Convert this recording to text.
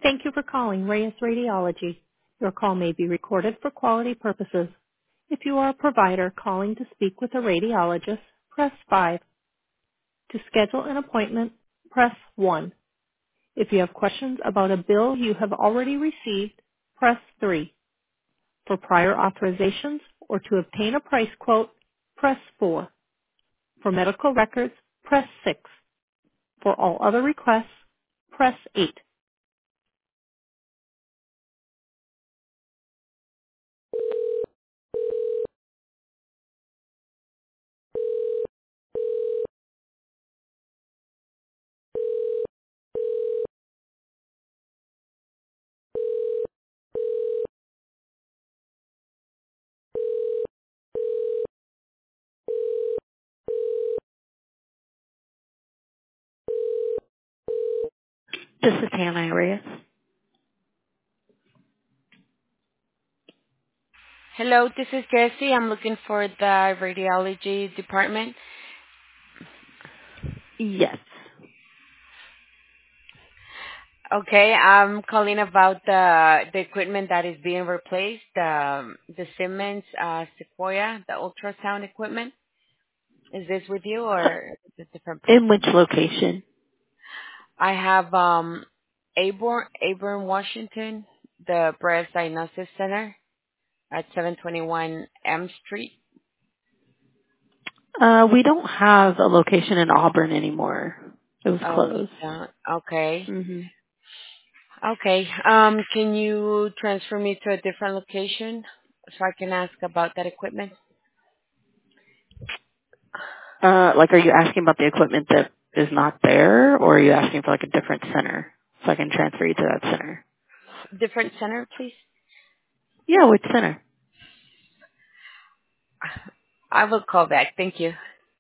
Thank you for calling Reyes Radiology. Your call may be recorded for quality purposes. If you are a provider calling to speak with a radiologist, press 5. To schedule an appointment, press 1. If you have questions about a bill you have already received, press 3. For prior authorizations or to obtain a price quote, press 4. For medical records, press 6. For all other requests, press 8. This is Hannah Reyes. Hello, this is Jessie. I'm looking for the radiology department. Yes. Okay, I'm calling about the equipment that is being replaced, the Siemens Sequoia, the ultrasound equipment. Is this with you or is it a different place? In which location? I have Auburn, Washington, the Breast Diagnosis Center at 721 M Street. We don't have a location in Auburn anymore. It was Oh, you closed. don't. Okay. hmm Okay. Can you transfer me to a different location so I can ask about that equipment? Like, are you asking about the equipment that is not there, or are you asking for like a different center so I can transfer you to that center? Different center, please. Yeah, which center? I will call back. Thank you.